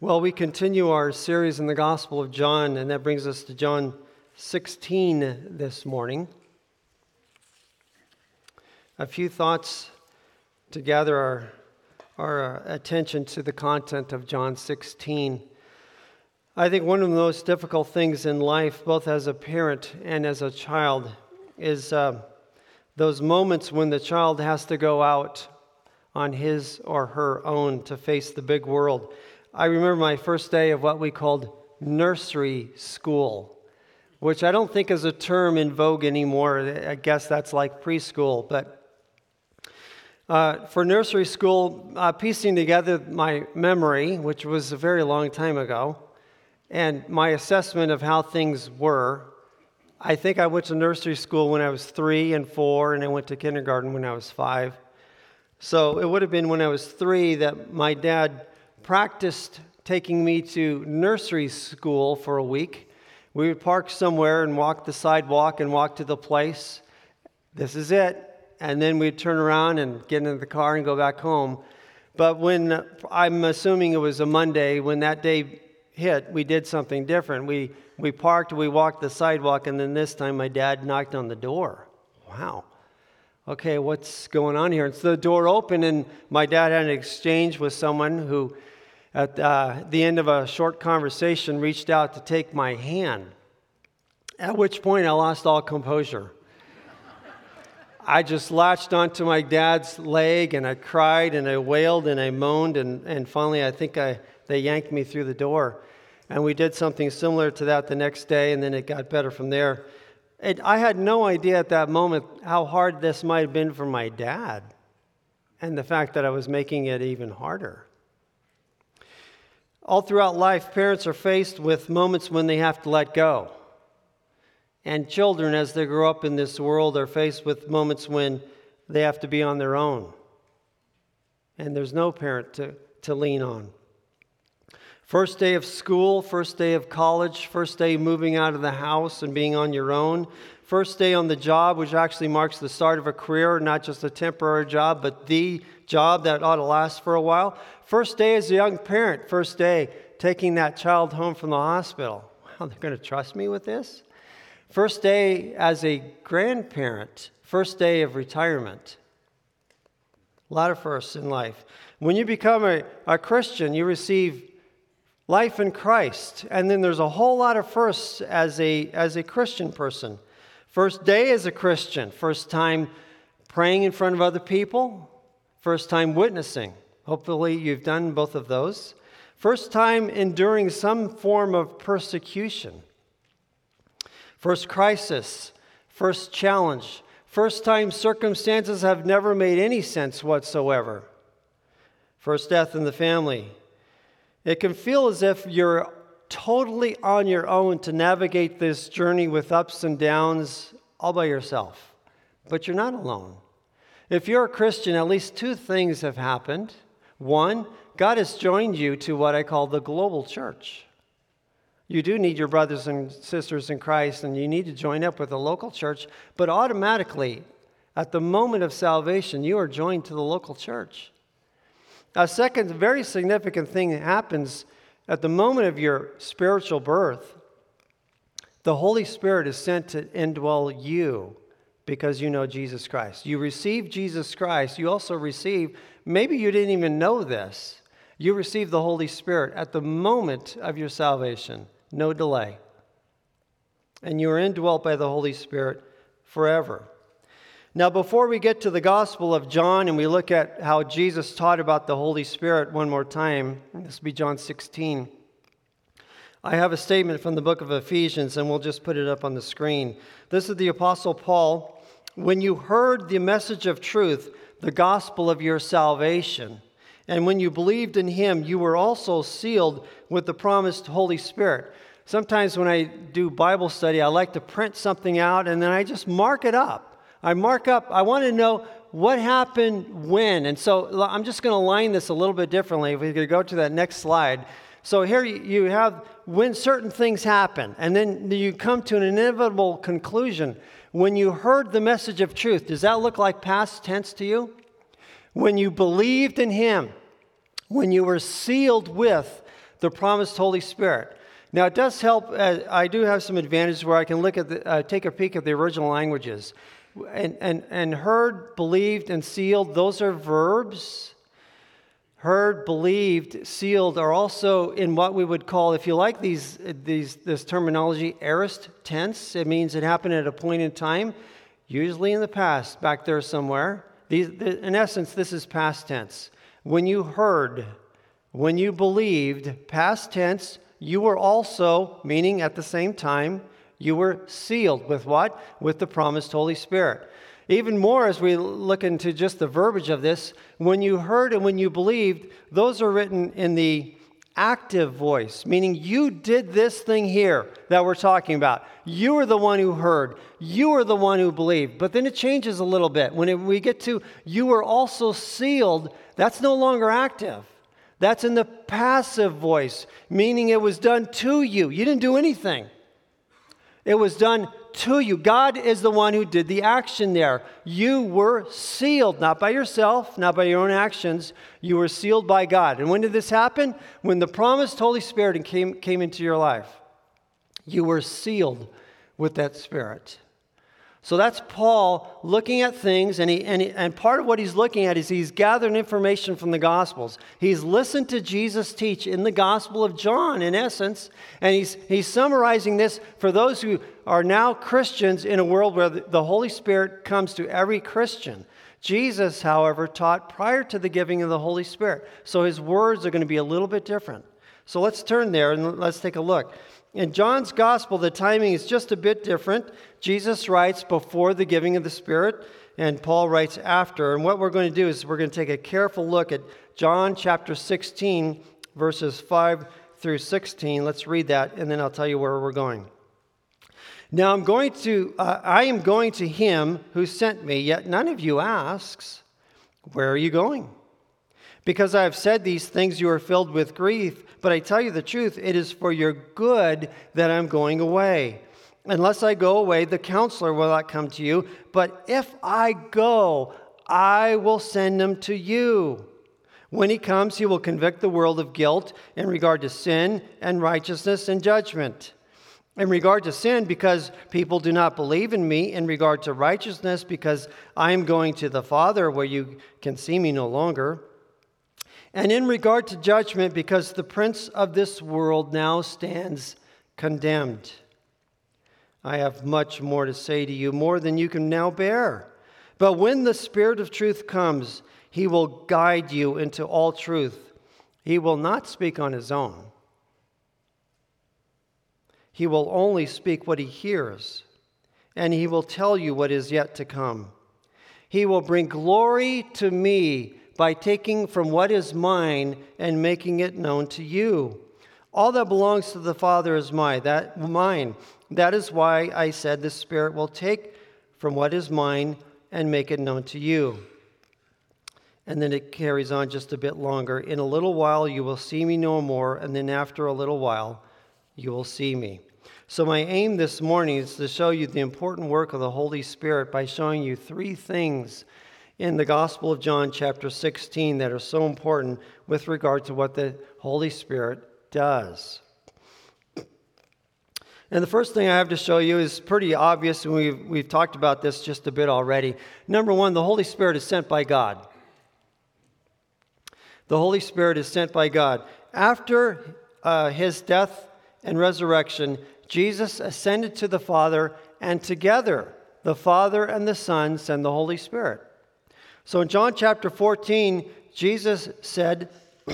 Well, we continue our series in the Gospel of John, and that brings us to John 16 this morning. A few thoughts to gather our attention to the content of John 16. I think one of the most difficult things in life, both as a parent and as a child, is those moments when the child has to go out on his or her own to face the big world. I remember my first day of what we called nursery school, which I don't think is a term in vogue anymore. I guess that's like preschool. But for nursery school, piecing together my memory, which was a very long time ago, and my assessment of how things were, I think I went to nursery school when I was 3 and 4, and I went to kindergarten when I was 5. So it would have been when I was 3 that my dad practiced taking me to nursery school for a week. We would park somewhere and walk the sidewalk and walk to the place. This is it. And then we'd turn around and get into the car and go back home. But when, I'm assuming it was a Monday, when that day hit, we did something different. We parked, we walked the sidewalk, and then this time my dad knocked on the door. Wow. Okay, what's going on here? And so the door opened, and my dad had an exchange with someone who, at the end of a short conversation, reached out to take my hand, at which point I lost all composure. I just latched onto my dad's leg, and I cried, and I wailed, and I moaned, and finally I think they yanked me through the door. And we did something similar to that the next day, and then it got better from there. I had no idea at that moment how hard this might have been for my dad, and the fact that I was making it even harder. All throughout life, parents are faced with moments when they have to let go. And children, as they grow up in this world, are faced with moments when they have to be on their own. And there's no parent to lean on. First day of school, first day of college, first day moving out of the house and being on your own. First day on the job, which actually marks the start of a career, not just a temporary job, but the job that ought to last for a while. First day as a young parent, first day taking that child home from the hospital. Wow, they're going to trust me with this? First day as a grandparent, first day of retirement. A lot of firsts in life. When you become a Christian, you receive life in Christ, and then there's a whole lot of firsts as a Christian person. First day as a Christian, first time praying in front of other people, first time witnessing. Hopefully you've done both of those. First time enduring some form of persecution. First crisis, first challenge, first time circumstances have never made any sense whatsoever. First death in the family. It can feel as if you're totally on your own to navigate this journey with ups and downs all by yourself. But you're not alone. If you're a Christian, at least two things have happened. One, God has joined you to what I call the global church. You do need your brothers and sisters in Christ, and you need to join up with a local church, but automatically, at the moment of salvation, you are joined to the local church. A second very significant thing that happens at the moment of your spiritual birth. The Holy Spirit is sent to indwell you because you know Jesus Christ. You receive Jesus Christ. You also receive, maybe you didn't even know this, you receive the Holy Spirit at the moment of your salvation. No delay. And you are indwelt by the Holy Spirit forever. Now, before we get to the Gospel of John and we look at how Jesus taught about the Holy Spirit one more time, this will be John 16, I have a statement from the book of Ephesians, and we'll just put it up on the screen. This is the Apostle Paul. When you heard the message of truth, the gospel of your salvation, and when you believed in him, you were also sealed with the promised Holy Spirit. Sometimes when I do Bible study, I like to print something out, and then I just mark it up. I want to know what happened when. And so I'm just going to line this a little bit differently. If we could go to that next slide. So here you have when certain things happen, and then you come to an inevitable conclusion. When you heard the message of truth, does that look like past tense to you? When you believed in him, when you were sealed with the promised Holy Spirit. Now, it does help. I do have some advantages where I can look at take a peek at the original languages. And heard, believed, and sealed, those are verbs. Heard, believed, sealed are also in what we would call, if you like this terminology, aorist tense. It means it happened at a point in time, usually in the past, back there somewhere. In essence, this is past tense. When you heard, when you believed, past tense, you were also, meaning at the same time, you were sealed with what? With the promised Holy Spirit. Even more, as we look into just the verbiage of this, when you heard and when you believed, those are written in the active voice, meaning you did this thing here that we're talking about. You were the one who heard. You were the one who believed. But then it changes a little bit. We get to you were also sealed, that's no longer active. That's in the passive voice, meaning it was done to you. You didn't do anything. It was done to you. God is the one who did the action there. You were sealed, not by yourself, not by your own actions. You were sealed by God. And when did this happen? When the promised Holy Spirit came into your life. You were sealed with that Spirit. So that's Paul looking at things, and part of what he's looking at is he's gathering information from the Gospels. He's listened to Jesus teach in the Gospel of John, in essence, and he's summarizing this for those who are now Christians in a world where the Holy Spirit comes to every Christian. Jesus, however, taught prior to the giving of the Holy Spirit, so his words are going to be a little bit different. So let's turn there and let's take a look. In John's Gospel, the timing is just a bit different. Jesus writes before the giving of the Spirit, and Paul writes after. And what we're going to do is we're going to take a careful look at John chapter 16, verses 5 through 16. Let's read that, and then I'll tell you where we're going. Now I am going to him who sent me, yet none of you asks, where are you going? Because I have said these things, you are filled with grief. But I tell you the truth, it is for your good that I'm going away. Unless I go away, the counselor will not come to you. But if I go, I will send him to you. When he comes, he will convict the world of guilt in regard to sin and righteousness and judgment. In regard to sin, because people do not believe in me. In regard to righteousness, because I am going to the Father where you can see me no longer. And in regard to judgment, because the prince of this world now stands condemned. I have much more to say to you, more than you can now bear. But when the Spirit of truth comes, he will guide you into all truth. He will not speak on his own. He will only speak what he hears, and he will tell you what is yet to come. He will bring glory to me by taking from what is mine and making it known to you. All that belongs to the Father is mine. That is why I said the Spirit will take from what is mine and make it known to you. And then it carries on just a bit longer. In a little while you will see me no more, and then after a little while you will see me. So my aim this morning is to show you the important work of the Holy Spirit by showing you three things in the Gospel of John chapter 16 that are so important with regard to what the Holy Spirit does. And the first thing I have to show you is pretty obvious, and we've talked about this just a bit already. Number one, the Holy Spirit is sent by God. The Holy Spirit is sent by God. After his death and resurrection, Jesus ascended to the Father, and together the Father and the Son send the Holy Spirit. So in John chapter 14, Jesus said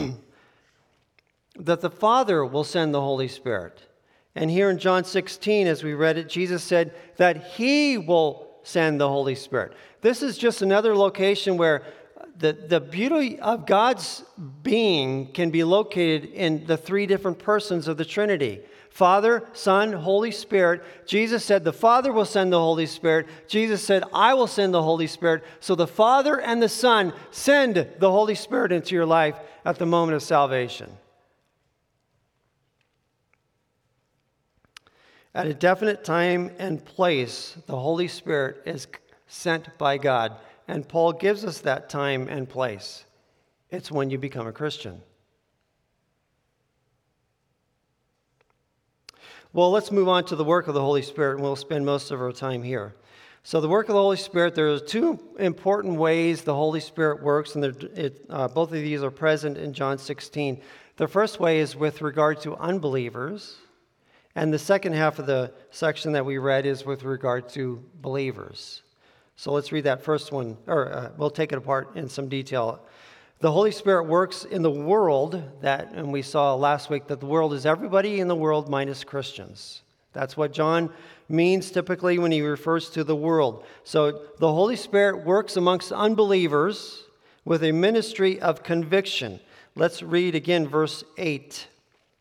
that the Father will send the Holy Spirit. And here in John 16, as we read it, Jesus said that he will send the Holy Spirit. This is just another location where the beauty of God's being can be located in the three different persons of the Trinity. Father, Son, Holy Spirit. Jesus said the Father will send the Holy Spirit. Jesus said, I will send the Holy Spirit. So the Father and the Son send the Holy Spirit into your life at the moment of salvation. At a definite time and place, the Holy Spirit is sent by God. And Paul gives us that time and place. It's when you become a Christian. Well, let's move on to the work of the Holy Spirit, and we'll spend most of our time here. So the work of the Holy Spirit, there are two important ways the Holy Spirit works, and both of these are present in John 16. The first way is with regard to unbelievers, and the second half of the section that we read is with regard to believers. So let's read that first one, or we'll take it apart in some detail. The Holy Spirit works in the world, and we saw last week that the world is everybody in the world minus Christians. That's what John means typically when he refers to the world. So the Holy Spirit works amongst unbelievers with a ministry of conviction. Let's read again verse 8.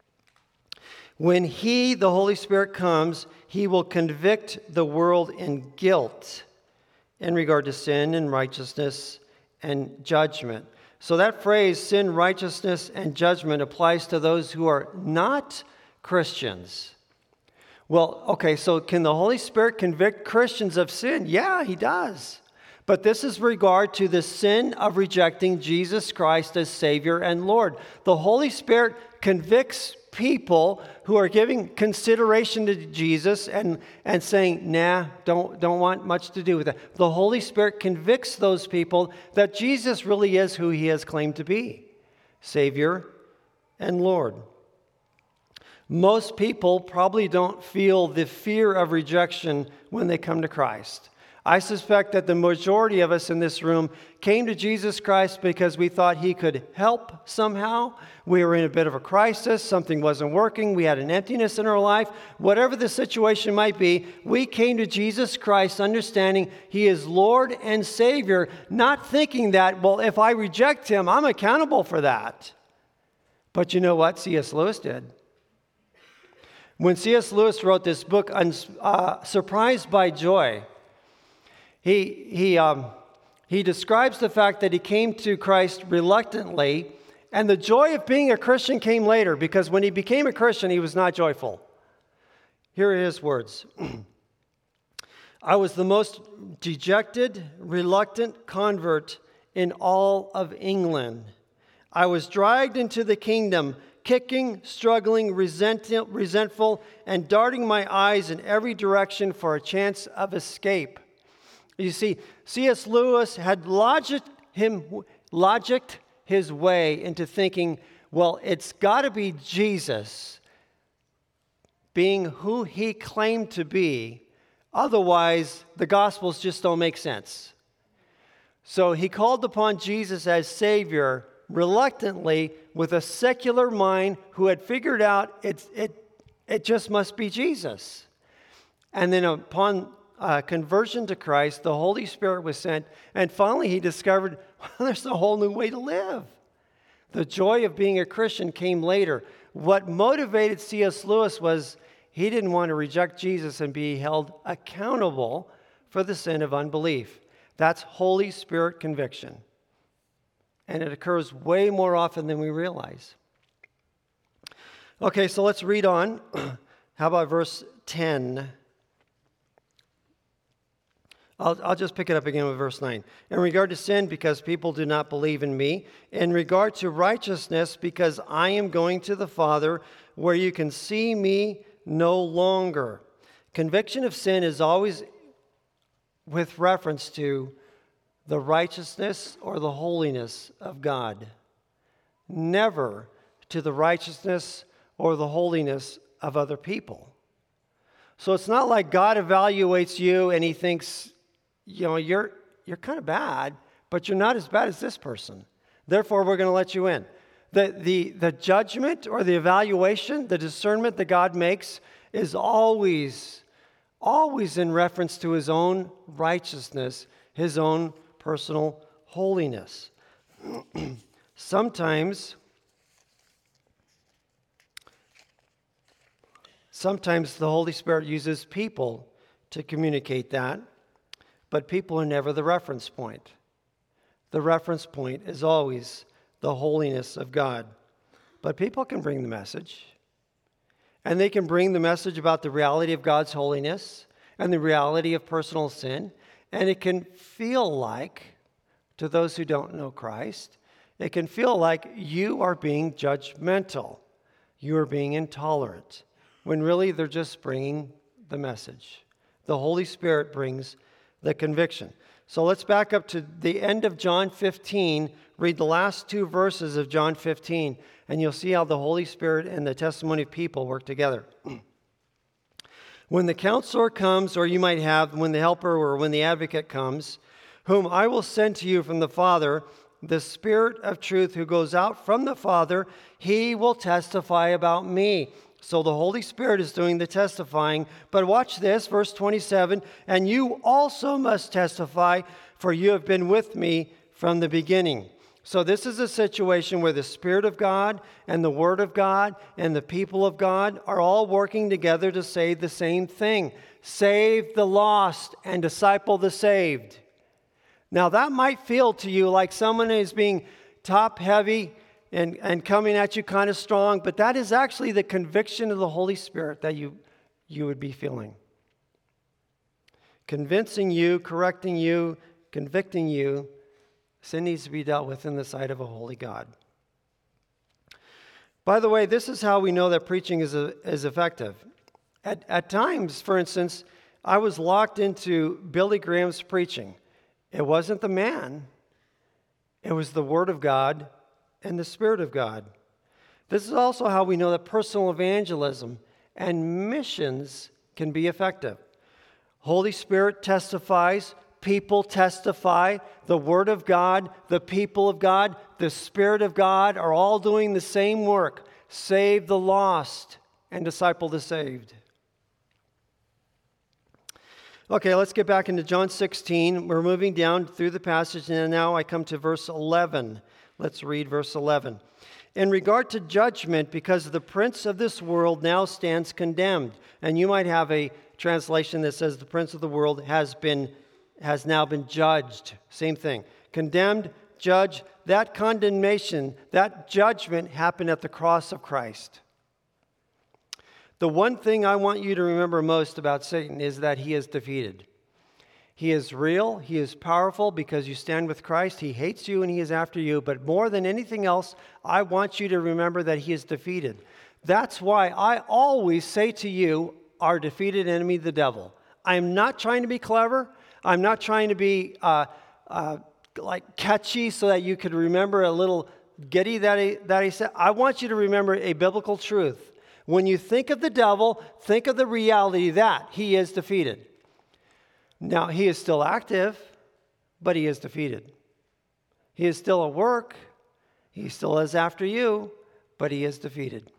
When He, the Holy Spirit, comes, He will convict the world in guilt in regard to sin and righteousness and judgment. So that phrase, sin, righteousness, and judgment, applies to those who are not Christians. Well, okay, so can the Holy Spirit convict Christians of sin? Yeah, He does. But this is regard to the sin of rejecting Jesus Christ as Savior and Lord. The Holy Spirit convicts people who are giving consideration to Jesus and saying, nah, don't want much to do with that. The Holy Spirit convicts those people that Jesus really is who He has claimed to be, Savior and Lord. Most people probably don't feel the fear of rejection when they come to Christ. I suspect that the majority of us in this room came to Jesus Christ because we thought He could help somehow. We were in a bit of a crisis. Something wasn't working. We had an emptiness in our life. Whatever the situation might be, we came to Jesus Christ understanding He is Lord and Savior, not thinking that, well, if I reject Him, I'm accountable for that. But you know what? C.S. Lewis did. When C.S. Lewis wrote this book, Surprised by Joy, He describes the fact that he came to Christ reluctantly, and the joy of being a Christian came later, because when he became a Christian, he was not joyful. Here are his words. I was the most dejected, reluctant convert in all of England. I was dragged into the kingdom, kicking, struggling, resentful, and darting my eyes in every direction for a chance of escape. You see, C.S. Lewis had logicked his way into thinking, well, it's got to be Jesus being who He claimed to be. Otherwise, the Gospels just don't make sense. So he called upon Jesus as Savior reluctantly with a secular mind who had figured out it just must be Jesus. And then upon conversion to Christ, the Holy Spirit was sent, and finally he discovered, well, there's a whole new way to live. The joy of being a Christian came later. What motivated C.S. Lewis was he didn't want to reject Jesus and be held accountable for the sin of unbelief. That's Holy Spirit conviction. And it occurs way more often than we realize. Okay, so let's read on. How about verse 10? I'll just pick it up again with verse 9. In regard to sin, because people do not believe in me. In regard to righteousness, because I am going to the Father, where you can see me no longer. Conviction of sin is always with reference to the righteousness or the holiness of God. Never to the righteousness or the holiness of other people. So it's not like God evaluates you and He thinks, you're kind of bad, but you're not as bad as this person. Therefore, we're going to let you in. The judgment or the evaluation, the discernment that God makes is always in reference to His own righteousness, His own personal holiness. Sometimes the Holy Spirit uses people to communicate that. But people are never the reference point. The reference point is always the holiness of God. But people can bring the message. And they can bring the message about the reality of God's holiness and the reality of personal sin. And it can feel like, to those who don't know Christ, it can feel like you are being judgmental. You are being intolerant. when really they're just bringing the message. The Holy Spirit brings the conviction. So let's back up to the end of John 15, read the last 2 verses of John 15, and you'll see how the Holy Spirit and the testimony of people work together. When the counselor comes, or you might have when the helper or when the advocate comes, whom I will send to you from the Father, the Spirit of truth who goes out from the Father, he will testify about me. So the Holy Spirit is doing the testifying. But watch this, verse 27, and you also must testify, for you have been with me from the beginning. So this is a situation where the Spirit of God and the Word of God and the people of God are all working together to say the same thing. Save the lost and disciple the saved. Now that might feel to you like someone is being top-heavy and coming at you kind of strong, but that is actually the conviction of the Holy Spirit that you would be feeling. Convincing you, correcting you, convicting you. Sin needs to be dealt with in the sight of a holy God. By the way, this is how we know that preaching is effective. At times, for instance, I was locked into Billy Graham's preaching. It wasn't the man. It was the Word of God and the Spirit of God. This is also how we know that personal evangelism and missions can be effective. Holy Spirit testifies, people testify, the Word of God, the people of God, the Spirit of God are all doing the same work. Save the lost and disciple the saved. Okay, let's get back into John 16. We're moving down through the passage, and now I come to verse 11. Let's read verse 11. In regard to judgment, because the prince of this world now stands condemned. And you might have a translation that says the prince of the world has now been judged. Same thing. Condemned, judged. That condemnation, that judgment happened at the cross of Christ. The one thing I want you to remember most about Satan is that he is defeated. He is real. He is powerful because you stand with Christ. He hates you and he is after you. But more than anything else, I want you to remember that he is defeated. That's why I always say to you, our defeated enemy, the devil. I'm not trying to be clever. I'm not trying to be catchy so that you could remember a little giddy that he said. I want you to remember a biblical truth. When you think of the devil, think of the reality that he is defeated. Now, he is still active, but he is defeated. He is still at work. He still is after you, but he is defeated.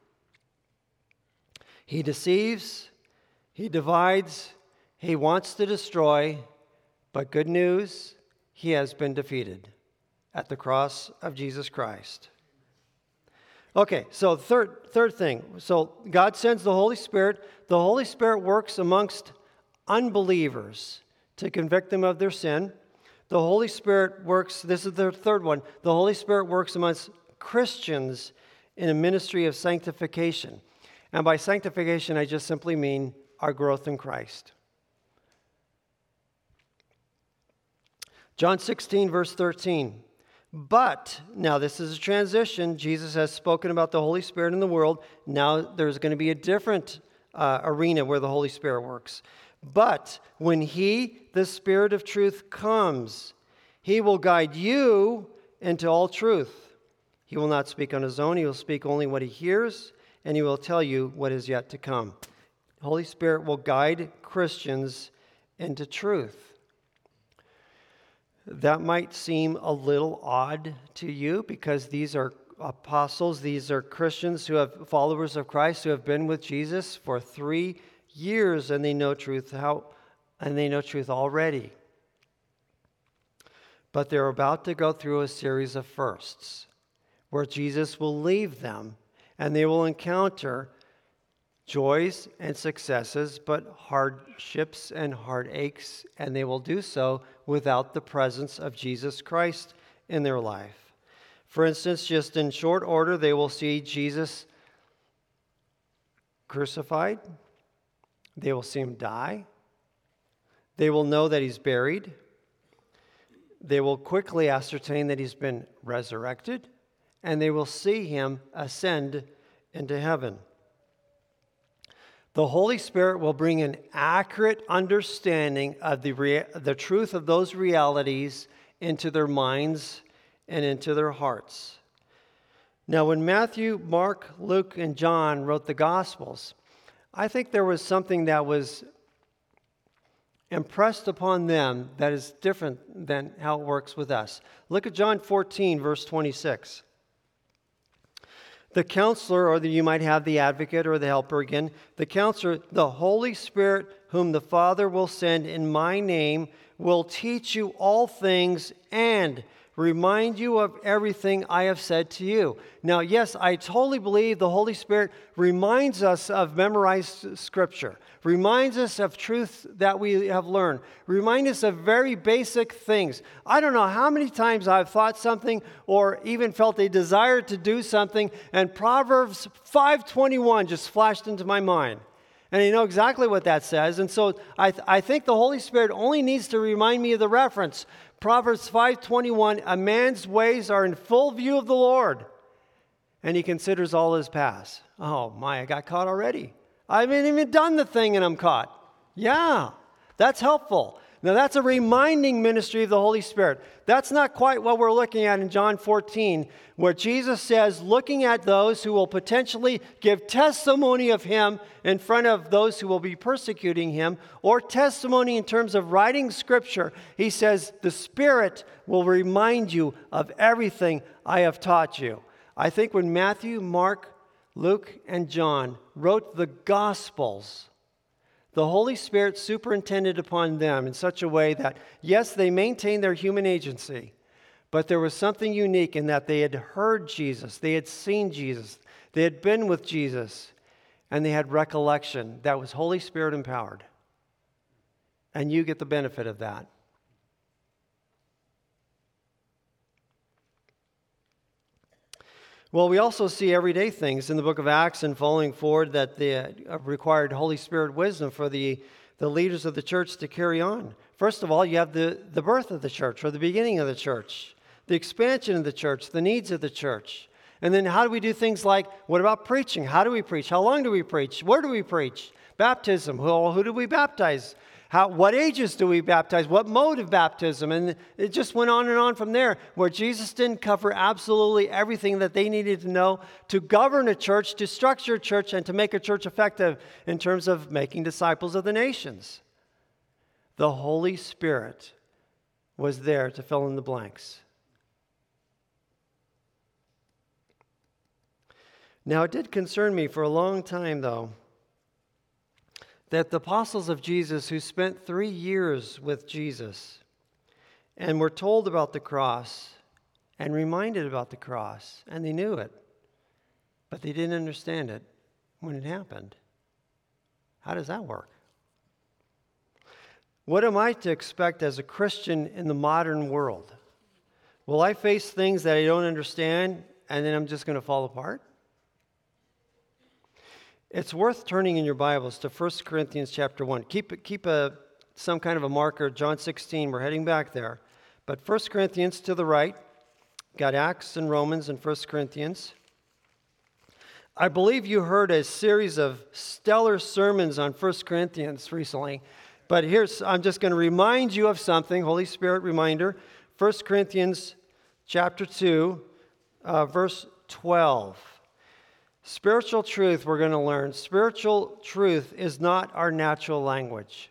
He deceives. He divides. He wants to destroy. But good news, he has been defeated at the cross of Jesus Christ. Okay, so third thing. So God sends the Holy Spirit. The Holy Spirit works amongst unbelievers to convict them of their sin. The Holy Spirit works, this is the third one, the Holy Spirit works amongst Christians in a ministry of sanctification. And by sanctification, I just simply mean our growth in Christ. John 16, verse 13. But, now this is a transition. Jesus has spoken about the Holy Spirit in the world. Now there's going to be a different arena where the Holy Spirit works. But when he, the Spirit of truth, comes, he will guide you into all truth. He will not speak on his own. He will speak only what he hears, and he will tell you what is yet to come. The Holy Spirit will guide Christians into truth. That might seem a little odd to you because these are apostles, these are Christians who have followers of Christ who have been with Jesus for 3 years and they know truth already. But they're about to go through a series of firsts where Jesus will leave them and they will encounter joys and successes, but hardships and heartaches, and they will do so without the presence of Jesus Christ in their life. For instance, just in short order, they will see Jesus crucified. They will see him die. They will know that he's buried. They will quickly ascertain that he's been resurrected, and they will see him ascend into heaven. The Holy Spirit will bring an accurate understanding of the truth of those realities into their minds and into their hearts. Now, when Matthew, Mark, Luke, and John wrote the Gospels, I think there was something that was impressed upon them that is different than how it works with us. Look at John 14, verse 26. The counselor, or you might have the advocate or the helper again, the counselor, the Holy Spirit, whom the Father will send in my name, will teach you all things and remind you of everything I have said to you. Now, yes, I totally believe the Holy Spirit reminds us of memorized Scripture, reminds us of truth that we have learned, reminds us of very basic things. I don't know how many times I've thought something or even felt a desire to do something, and Proverbs 5:21 just flashed into my mind. And I know exactly what that says. And so I think the Holy Spirit only needs to remind me of the reference. Proverbs 5:21, a man's ways are in full view of the Lord, and he considers all his paths. Oh my, I got caught already. I haven't even done the thing and I'm caught. Yeah, that's helpful. Now that's a reminding ministry of the Holy Spirit. That's not quite what we're looking at in John 14, where Jesus says, looking at those who will potentially give testimony of him in front of those who will be persecuting him, or testimony in terms of writing Scripture, he says, the Spirit will remind you of everything I have taught you. I think when Matthew, Mark, Luke, and John wrote the Gospels, the Holy Spirit superintended upon them in such a way that, yes, they maintained their human agency, but there was something unique in that they had heard Jesus, they had seen Jesus, they had been with Jesus, and they had recollection that was Holy Spirit empowered. And you get the benefit of that. Well, we also see everyday things in the book of Acts and following forward that required Holy Spirit wisdom for the leaders of the church to carry on. First of all, you have the birth of the church, or the beginning of the church, the expansion of the church, the needs of the church. And then how do we do things like, what about preaching? How do we preach? How long do we preach? Where do we preach? Baptism. Who do we baptize? What ages do we baptize? What mode of baptism? And it just went on and on from there, where Jesus didn't cover absolutely everything that they needed to know to govern a church, to structure a church, and to make a church effective in terms of making disciples of the nations. The Holy Spirit was there to fill in the blanks. Now, it did concern me for a long time, though, that the apostles of Jesus who spent 3 years with Jesus and were told about the cross and reminded about the cross, and they knew it, but they didn't understand it when it happened. How does that work? What am I to expect as a Christian in the modern world? Will I face things that I don't understand and then I'm just going to fall apart? It's worth turning in your Bibles to 1 Corinthians chapter 1. Keep some kind of a marker, John 16. We're heading back there. But 1 Corinthians to the right. Got Acts and Romans and 1 Corinthians. I believe you heard a series of stellar sermons on 1 Corinthians recently. But I'm just going to remind you of something, Holy Spirit reminder. 1 Corinthians chapter 2, verse 12. Spiritual truth we're going to learn. Spiritual truth is not our natural language.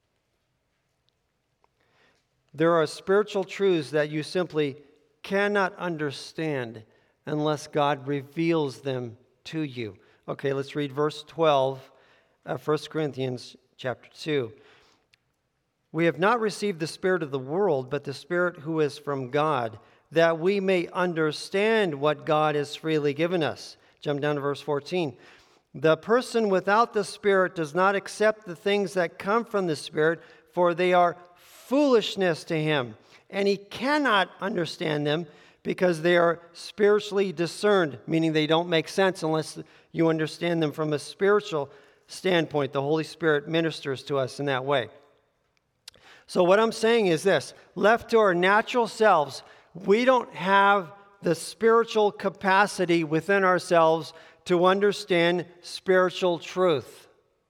There are spiritual truths that you simply cannot understand unless God reveals them to you. Okay, let's read verse 12 of 1 Corinthians chapter 2. We have not received the spirit of the world, but the Spirit who is from God, that we may understand what God has freely given us. Jump down to verse 14. The person without the Spirit does not accept the things that come from the Spirit, for they are foolishness to him, and he cannot understand them because they are spiritually discerned, meaning they don't make sense unless you understand them from a spiritual standpoint. The Holy Spirit ministers to us in that way. So what I'm saying is this: left to our natural selves, we don't have the spiritual capacity within ourselves to understand spiritual truth.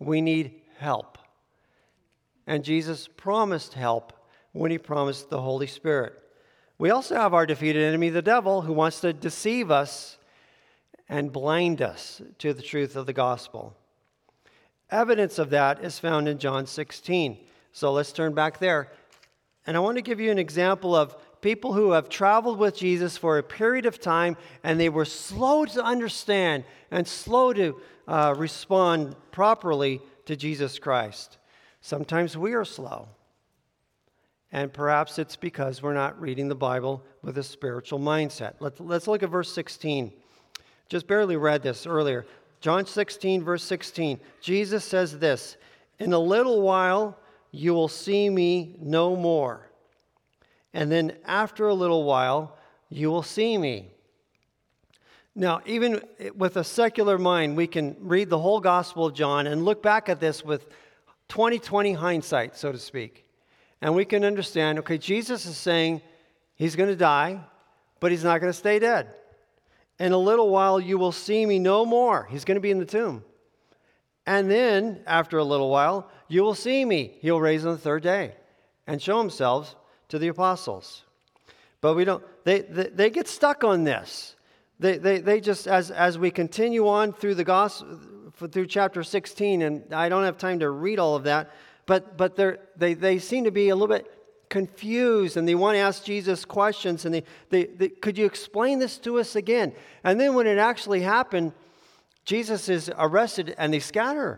We need help. And Jesus promised help when he promised the Holy Spirit. We also have our defeated enemy, the devil, who wants to deceive us and blind us to the truth of the gospel. Evidence of that is found in John 16. So let's turn back there. And I want to give you an example of people who have traveled with Jesus for a period of time, and they were slow to understand and slow to respond properly to Jesus Christ. Sometimes we are slow. And perhaps it's because we're not reading the Bible with a spiritual mindset. Let's look at verse 16. Just barely read this earlier. John 16, verse 16. Jesus says this, "In a little while you will see me no more. And then after a little while you will see me." Now, even with a secular mind, we can read the whole Gospel of John and look back at this with 20/20 hindsight, so to speak. And we can understand, okay, Jesus is saying he's going to die, but he's not going to stay dead. In a little while you will see me no more. He's going to be in the tomb. And then, after a little while, you will see me. He'll raise on the third day and show himself to the apostles. But we don't, they get stuck on this. They just, as we continue on through the gospel, through chapter 16, and I don't have time to read all of that, but they seem to be a little bit confused, and they want to ask Jesus questions, and they could you explain this to us again? And then when it actually happened, Jesus is arrested, and they scatter.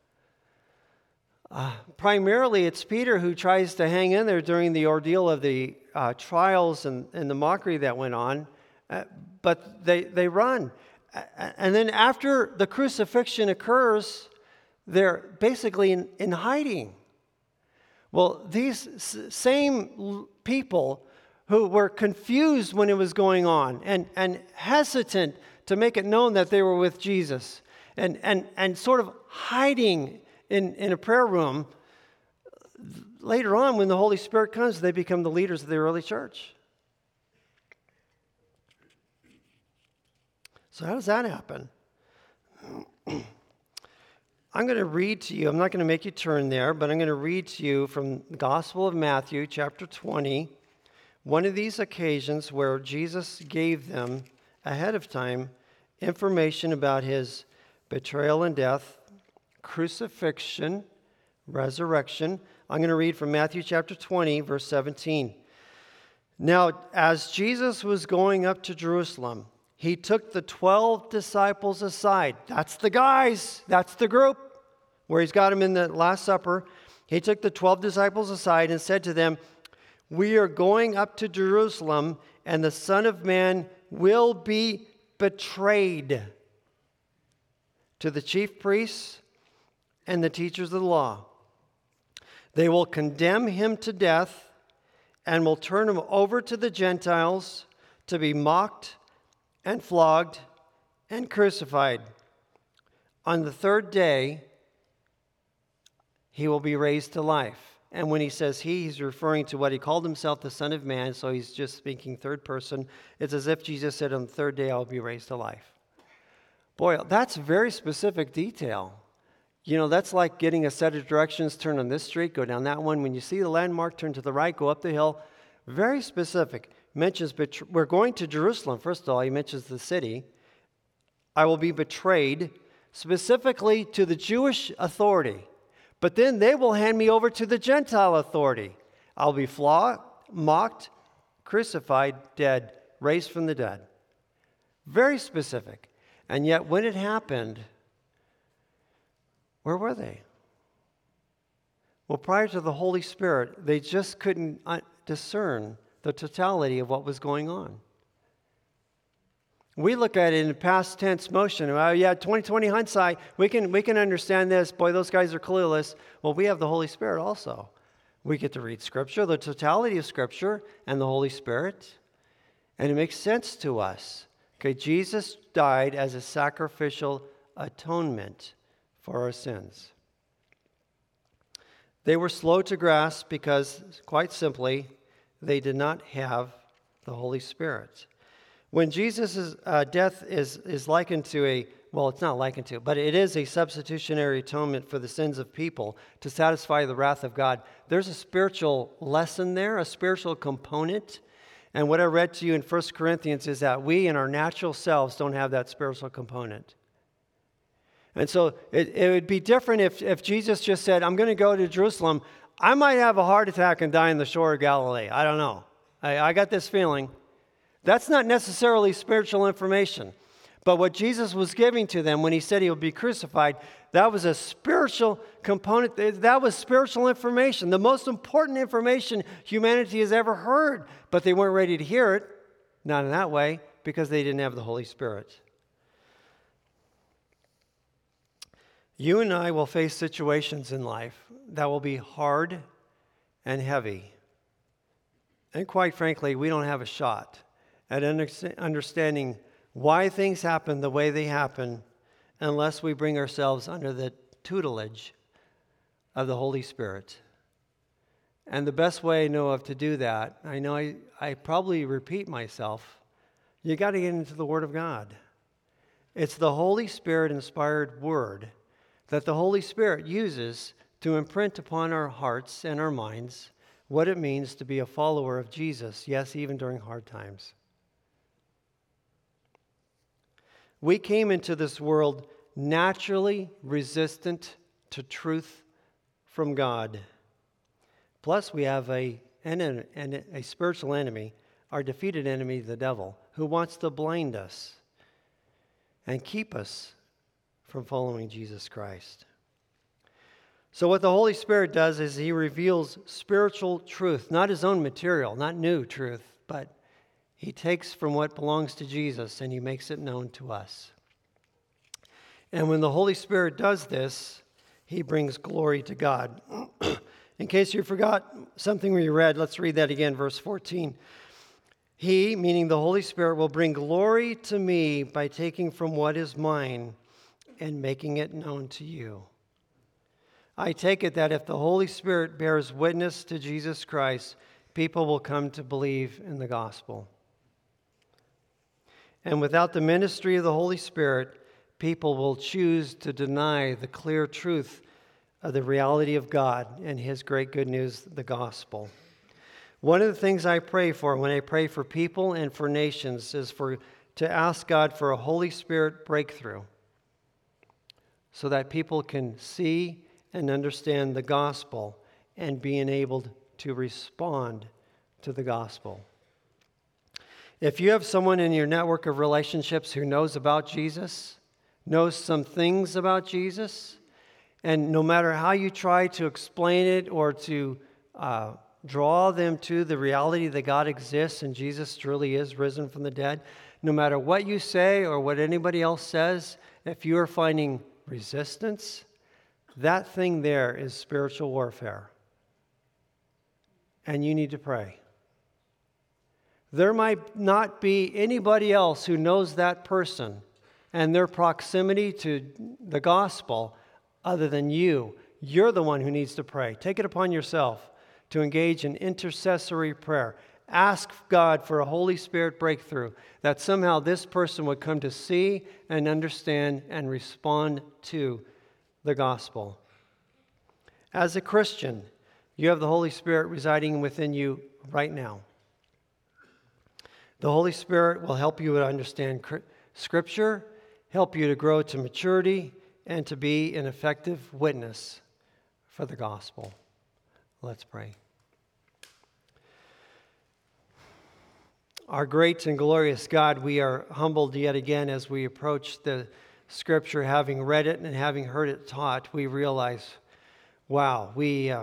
Primarily, it's Peter who tries to hang in there during the ordeal of the trials and the mockery that went on, but they run. And then after the crucifixion occurs, they're basically in hiding. Well, these same people who were confused when it was going on and hesitant to make it known that they were with Jesus and sort of hiding in a prayer room, later on when the Holy Spirit comes, they become the leaders of the early church. So how does that happen? I'm going to read to you, I'm not going to make you turn there, but I'm going to read to you from the Gospel of Matthew, chapter 20, one of these occasions where Jesus gave them, ahead of time, information about his betrayal and death, crucifixion, resurrection. I'm going to read from Matthew chapter 20, verse 17. "Now, as Jesus was going up to Jerusalem, he took the 12 disciples aside." That's the guys. That's the group where he's got them in the Last Supper. He took the 12 disciples aside and said to them, "We are going up to Jerusalem, and the Son of Man will be betrayed to the chief priests and the teachers of the law. They will condemn him to death and will turn him over to the Gentiles to be mocked and flogged and crucified. On the third day, he will be raised to life." And when he says he's referring to what he called himself, the Son of Man, so he's just speaking third person. It's as if Jesus said, "On the third day, I'll be raised to life." Boy, that's very specific detail. You know, that's like getting a set of directions, turn on this street, go down that one. When you see the landmark, turn to the right, go up the hill. Very specific. Mentions we're going to Jerusalem. First of all, he mentions the city. "I will be betrayed," specifically to the Jewish authority. "But then they will hand me over to the Gentile authority. I'll be flogged, mocked, crucified, dead, raised from the dead." Very specific. And yet when it happened, where were they? Well, prior to the Holy Spirit, they just couldn't discern the totality of what was going on. We look at it in past tense motion. Oh, yeah, 20/20 hindsight. We can understand this. Boy, those guys are clueless. Well, we have the Holy Spirit also. We get to read Scripture, the totality of Scripture, and the Holy Spirit. And it makes sense to us. Okay, Jesus died as a sacrificial atonement for our sins. They were slow to grasp because, quite simply, they did not have the Holy Spirit. When Jesus' death is likened to well, it's not likened to, but it is a substitutionary atonement for the sins of people to satisfy the wrath of God. There's a spiritual lesson there, a spiritual component. And what I read to you in 1 Corinthians is that we in our natural selves don't have that spiritual component. And so it would be different if Jesus just said, I'm going to go to Jerusalem. I might have a heart attack and die on the shore of Galilee. I don't know. I got this feeling. That's not necessarily spiritual information. But what Jesus was giving to them when he said he would be crucified, that was a spiritual component. That was spiritual information, the most important information humanity has ever heard. But they weren't ready to hear it, not in that way, because they didn't have the Holy Spirit. You and I will face situations in life that will be hard and heavy. And quite frankly, we don't have a shot at understanding why things happen the way they happen unless we bring ourselves under the tutelage of the Holy Spirit. And the best way I know of to do that, I know I probably repeat myself, you got to get into the Word of God. It's the Holy Spirit-inspired Word that the Holy Spirit uses to imprint upon our hearts and our minds what it means to be a follower of Jesus, yes, even during hard times. We came into this world naturally resistant to truth from God. Plus, we have a spiritual enemy, our defeated enemy, the devil, who wants to blind us and keep us from following Jesus Christ. So what the Holy Spirit does is he reveals spiritual truth, not his own material, not new truth, but he takes from what belongs to Jesus and he makes it known to us. And when the Holy Spirit does this, he brings glory to God. In case you forgot something we read, let's read that again, verse 14. He, meaning the Holy Spirit, will bring glory to me by taking from what is mine and making it known to you. I take it that if the Holy Spirit bears witness to Jesus Christ, people will come to believe in the gospel. And without the ministry of the Holy Spirit, people will choose to deny the clear truth of the reality of God and his great good news, the gospel. One of the things I pray for when I pray for people and for nations is to ask God for a Holy Spirit breakthrough so that people can see and understand the gospel and be enabled to respond to the gospel. If you have someone in your network of relationships who knows about Jesus, knows some things about Jesus, and no matter how you try to explain it or to draw them to the reality that God exists and Jesus truly is risen from the dead, no matter what you say or what anybody else says, if you are finding resistance, that thing there is spiritual warfare. And you need to pray. There might not be anybody else who knows that person and their proximity to the gospel other than you. You're the one who needs to pray. Take it upon yourself to engage in intercessory prayer. Ask God for a Holy Spirit breakthrough, that somehow this person would come to see and understand and respond to the gospel. As a Christian, you have the Holy Spirit residing within you right now. The Holy Spirit will help you to understand Scripture, help you to grow to maturity, and to be an effective witness for the gospel. Let's pray. Our great and glorious God, we are humbled yet again as we approach the Scripture, having read it and having heard it taught. We realize, wow, we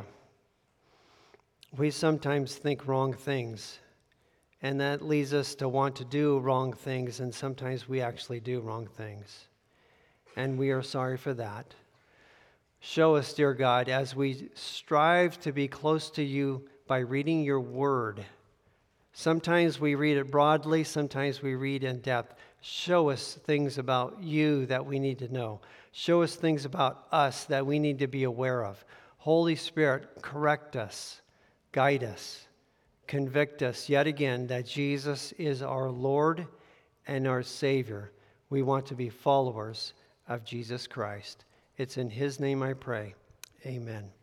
sometimes think wrong things, and that leads us to want to do wrong things, and sometimes we actually do wrong things. And we are sorry for that. Show us, dear God, as we strive to be close to you by reading your word. Sometimes we read it broadly, sometimes we read in depth. Show us things about you that we need to know. Show us things about us that we need to be aware of. Holy Spirit, correct us, guide us, convict us yet again that Jesus is our Lord and our Savior. We want to be followers of Jesus Christ. It's in His name I pray. Amen.